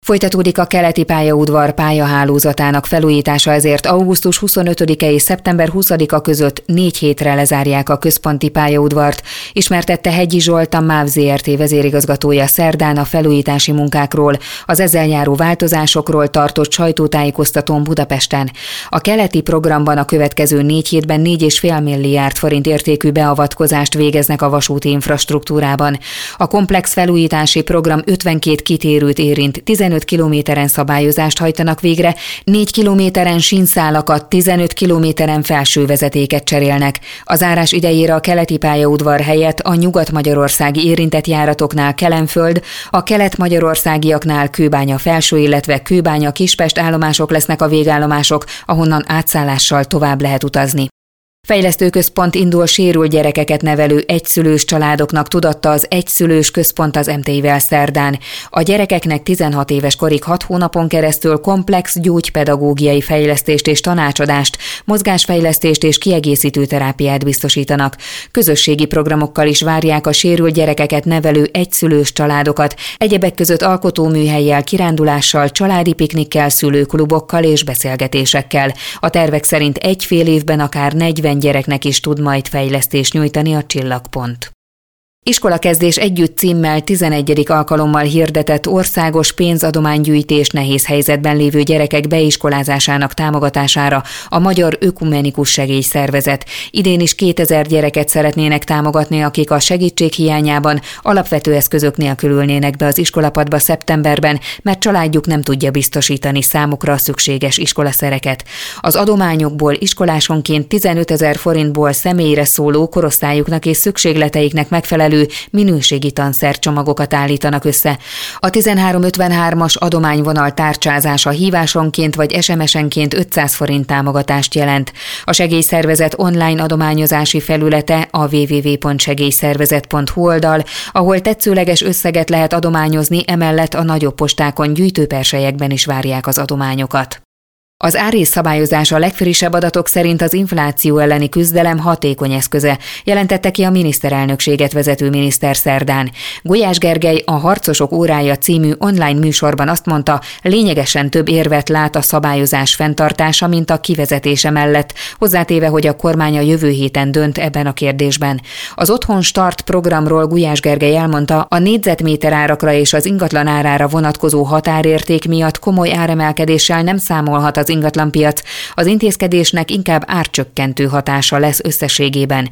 Folytatódik a keleti pályaudvar pályahálózatának felújítása, ezért augusztus 25-e és szeptember 20-a között 4 hétre lezárják a központi pályaudvart, ismertette Hegyi Zsolt, a MÁV Zrt. Vezérigazgatója szerdán a felújítási munkákról, az ezzel járó változásokról tartott sajtótájékoztatón Budapesten. A keleti programban a következő 4 hétben 4,5 milliárd forint értékű beavatkozást végeznek a vasúti infrastruktúrában. A komplex felújítási program 52 kitérőt érint, 15 kilométeren szabályozást hajtanak végre, 4 kilométeren sínszálakat, 15 kilométeren felsővezetéket cserélnek. A zárás idejére a keleti pályaudvar helyett a nyugat-magyarországi érintett járatoknál Kelenföld, a kelet-magyarországiaknál Kőbánya felső, illetve Kőbánya Kispest állomások lesznek a végállomások, ahonnan átszállással tovább lehet utazni. Fejlesztőközpont indul sérült gyerekeket nevelő egyszülős családoknak, tudatta az Egyszülős Központ az MTI-vel szerdán. A gyerekeknek 16 éves korig 6 hónapon keresztül komplex gyógypedagógiai fejlesztést és tanácsadást, mozgásfejlesztést és kiegészítő terápiát biztosítanak. Közösségi programokkal is várják a sérült gyerekeket nevelő egyszülős családokat, egyebek között alkotóműhellyel, kirándulással, családi piknikkel, szülőklubokkal és beszélgetésekkel. A tervek szerint 1,5 évben akár 40 gyereknek is tud majd fejlesztést nyújtani a Csillagpont. Iskolakezdés együtt címmel 11. alkalommal hirdetett országos pénzadománygyűjtés nehéz helyzetben lévő gyerekek beiskolázásának támogatására a Magyar Ökumenikus Segélyszervezet. Idén is 2000 gyereket szeretnének támogatni, akik a segítség hiányában alapvető eszközök nélkül ülnének be az iskolapadba szeptemberben, mert családjuk nem tudja biztosítani számukra a szükséges iskolaszereket. Az adományokból iskolásonként 15 000 forintból személyre szóló, korosztályuknak és szükségleteiknek megfelelő minőségi tanszercsomagokat állítanak össze. A 1353-as adományvonal tárcsázása hívásonként vagy SMS-enként 500 forint támogatást jelent. A segélyszervezet online adományozási felülete a www.segélyszervezet.hu oldal, ahol tetszőleges összeget lehet adományozni, emellett a nagyobb postákon, gyűjtőperselyekben is várják az adományokat. Az árrész-szabályozás a legfrissebb adatok szerint az infláció elleni küzdelem hatékony eszköze, jelentette ki a miniszterelnökséget vezető miniszter szerdán. Gulyás Gergely a Harcosok órája című online műsorban azt mondta, lényegesen több érvet lát a szabályozás fenntartása, mint a kivezetése mellett, hozzátéve, hogy a kormány a jövő héten dönt ebben a kérdésben. Az Otthon Start programról Gulyás Gergely elmondta, a négyzetméter árakra és az ingatlan árára vonatkozó határérték miatt komoly áremelkedéssel nem számolhat az ingatlanpiac, az intézkedésnek inkább árcsökkentő hatása lesz összességében.